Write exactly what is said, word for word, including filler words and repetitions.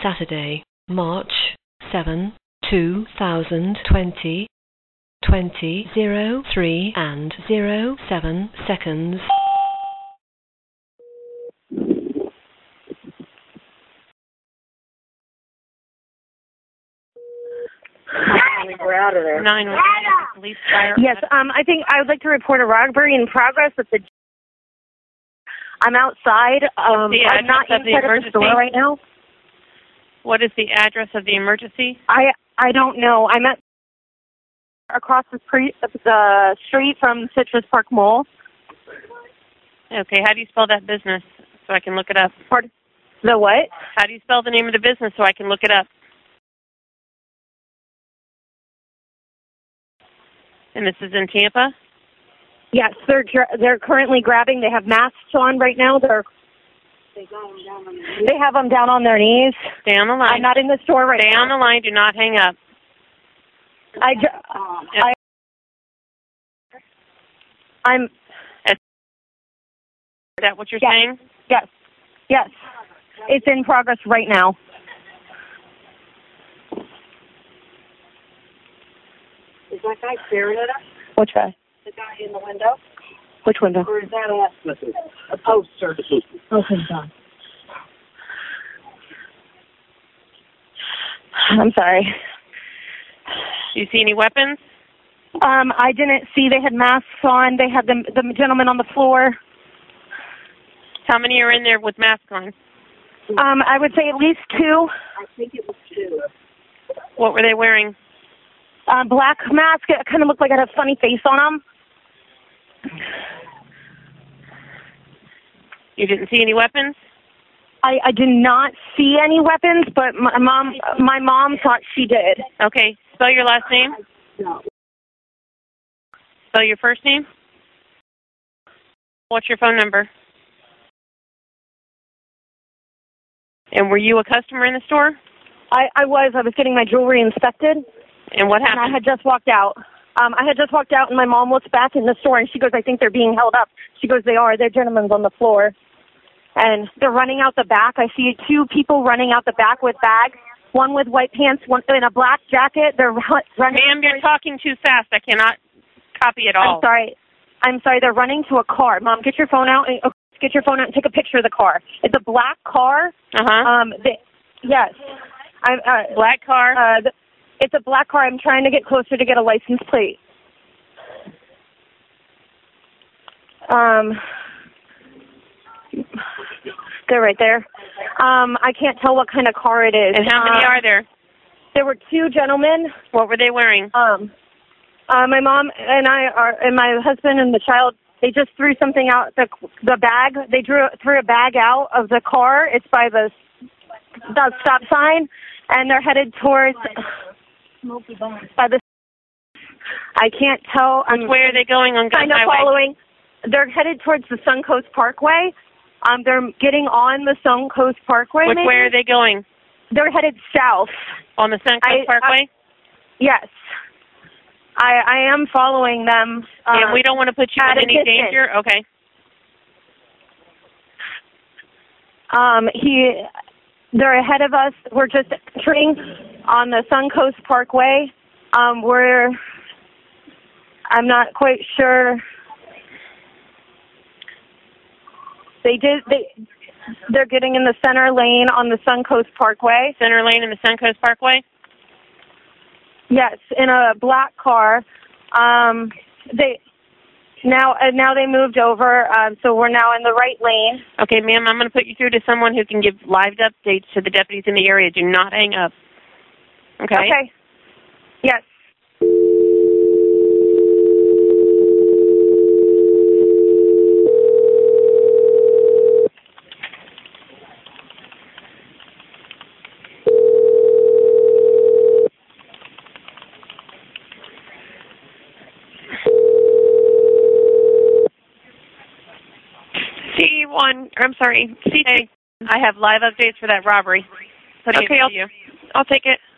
Saturday, March seventh, two thousand twenty, twenty oh three and oh seven seconds. We're out of there. Nine. Police fire. Yes, um, I think I would like to report a robbery in progress at the. I'm outside. Um, The I'm not address of the inside of the emergency? store right now. What is the address of the emergency? I I don't know. I'm at across the street, the street from Citrus Park Mall. Okay, how do you spell that business so I can look it up? Pardon? The what? How do you spell the name of the business so I can look it up? And this is in Tampa? Yes, they're they're currently grabbing. They have masks on right now. They're they have them down on their knees. Stay on the line. I'm not in the store right Stay now. on the line. Do not hang up. I, ju- I I'm. Is that what you're yes, saying? Yes, yes. It's in progress right now. Is that guy staring at us? Which guy? The guy in the window? Which window? Or is that a, a poster? Okay, done. I'm sorry. Do you see any weapons? Um, I didn't see they had masks on. They had the the gentleman on the floor. How many are in there with masks on? Um, I would say at least two. I think it was two. What were they wearing? Uh, black mask. It kind of looked like it had a funny face on them. You didn't see any weapons? I, I did not see any weapons, but my mom my mom thought she did. Okay, spell your last name. No. Spell your first name. What's your phone number? And were you a customer in the store? I, I was. I was getting my jewelry inspected. And what And happened? I had just walked out. Um, I had just walked out, and my mom looks back in the store, and she goes, I think they're being held up. She goes, they are. They're gentlemen on the floor. And they're running out the back. I see two people running out the back with bags, one with white pants, one in a black jacket. They're ru- running. Ma'am, you're talking too fast. I cannot copy it all. I'm sorry. I'm sorry. They're running to a car. Mom, get your phone out. And, oh, get your phone out and take a picture of the car. It's a black car. Uh-huh. Um, they, yes. I'm, uh, Black car. Uh, the, it's a black car. I'm trying to get closer to get a license plate. Um, they're right there. Um, I can't tell what kind of car it is. And how many uh, are there? There were two gentlemen. What were they wearing? Um, uh, my mom and I are, and my husband and the child. They just threw something out the the bag. They drew threw a bag out of the car. It's by the the stop sign, and they're headed towards by the. I can't tell. Which way are they going on Gun Kind of Highway? following. They're headed towards the Suncoast Parkway. Um, they're getting on the Suncoast Parkway. Which maybe? way are they going? They're headed south. On the Suncoast I- Parkway? Yes. I I am following them. Uh, And we don't want to put you at in a any distance. danger? Okay. Um, he, they're ahead of us. We're just entering on the Suncoast Parkway. Um, we're, I'm not quite sure. They did. They, they're getting in the center lane on the Suncoast Parkway. Center lane in the Suncoast Parkway? Yes, in a black car. Um, they now uh, now they moved over, um, so we're now in the right lane. Okay, ma'am, I'm going to put you through to someone who can give live updates to the deputies in the area. Do not hang up. Okay? Okay. Yes. C one, I'm sorry, C two. I have live updates for that robbery. Putting Okay, it I'll, to you. I'll take it.